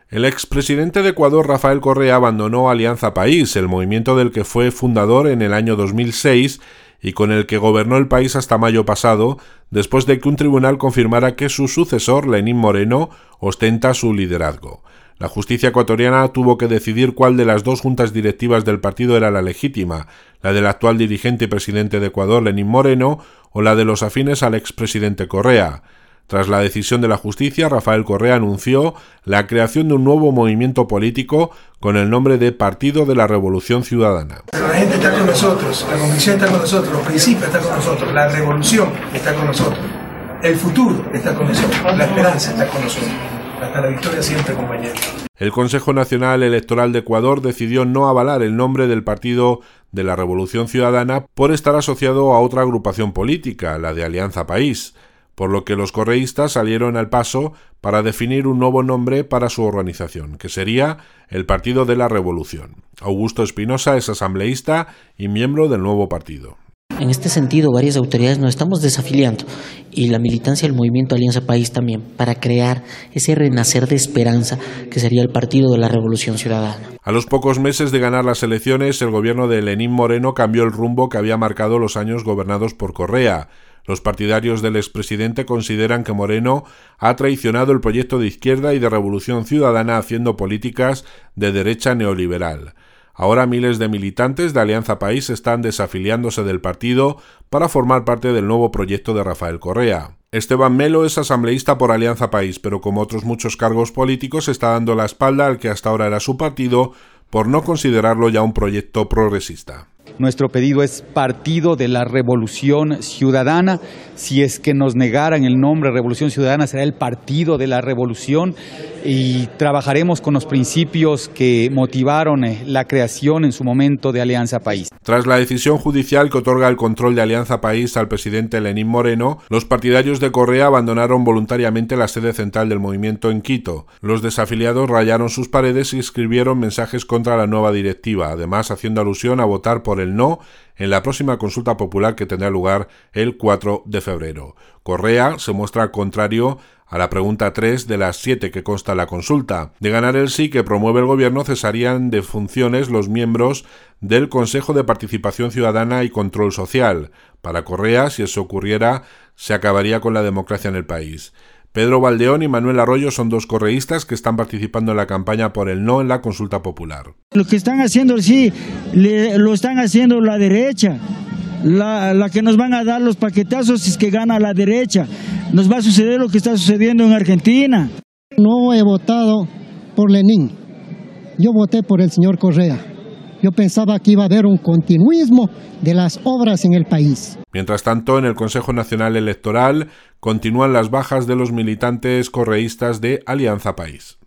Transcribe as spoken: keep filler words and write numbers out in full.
El expresidente de Ecuador, Rafael Correa, abandonó Alianza País, el movimiento del que fue fundador en el año dos mil seis y con el que gobernó el país hasta mayo pasado, después de que un tribunal confirmara que su sucesor, Lenín Moreno, ostenta su liderazgo. La justicia ecuatoriana tuvo que decidir cuál de las dos juntas directivas del partido era la legítima, la del actual dirigente y presidente de Ecuador, Lenín Moreno, o la de los afines al expresidente Correa. Tras la decisión de la justicia, Rafael Correa anunció la creación de un nuevo movimiento político con el nombre de Partido de la Revolución Ciudadana. Pero la gente está con nosotros, la convicción está con nosotros, los principios están con nosotros, la revolución está con nosotros, el futuro está con nosotros, la esperanza está con nosotros. Hasta la victoria siempre, compañeros. El Consejo Nacional Electoral de Ecuador decidió no avalar el nombre del Partido de la Revolución Ciudadana por estar asociado a otra agrupación política, la de Alianza País, por lo que los correístas salieron al paso para definir un nuevo nombre para su organización, que sería el Partido de la Revolución. Augusto Espinosa es asambleísta y miembro del nuevo partido. En este sentido, varias autoridades nos estamos desafiliando y la militancia del movimiento Alianza País también, para crear ese renacer de esperanza que sería el Partido de la Revolución Ciudadana. A los pocos meses de ganar las elecciones, el gobierno de Lenín Moreno cambió el rumbo que había marcado los años gobernados por Correa. Los partidarios del expresidente consideran que Moreno ha traicionado el proyecto de izquierda y de revolución ciudadana haciendo políticas de derecha neoliberal. Ahora miles de militantes de Alianza País están desafiliándose del partido para formar parte del nuevo proyecto de Rafael Correa. Esteban Melo es asambleísta por Alianza País, pero como otros muchos cargos políticos está dando la espalda al que hasta ahora era su partido por no considerarlo ya un proyecto progresista. Nuestro pedido es Partido de la Revolución Ciudadana. Si es que nos negaran el nombre Revolución Ciudadana, será el Partido de la Revolución y trabajaremos con los principios que motivaron la creación en su momento de Alianza País. Tras la decisión judicial que otorga el control de Alianza País al presidente Lenín Moreno, los partidarios de Correa abandonaron voluntariamente la sede central del movimiento en Quito. Los desafiliados rayaron sus paredes y escribieron mensajes contra la nueva directiva, además haciendo alusión a votar por el no en la próxima consulta popular que tendrá lugar el cuatro de febrero. Correa se muestra contrario a la pregunta tres de las siete que consta la consulta. De ganar el sí que promueve el gobierno, cesarían de funciones los miembros del Consejo de Participación Ciudadana y Control Social. Para Correa, si eso ocurriera, se acabaría con la democracia en el país. Pedro Valdeón y Manuel Arroyo son dos correístas que están participando en la campaña por el no en la consulta popular. Lo que están haciendo el sí, le, lo están haciendo la derecha, la, la que nos van a dar los paquetazos si es que gana la derecha. Nos va a suceder lo que está sucediendo en Argentina. No he votado por Lenín, yo voté por el señor Correa. Yo pensaba que iba a haber un continuismo de las obras en el país. Mientras tanto, en el Consejo Nacional Electoral continúan las bajas de los militantes correístas de Alianza País.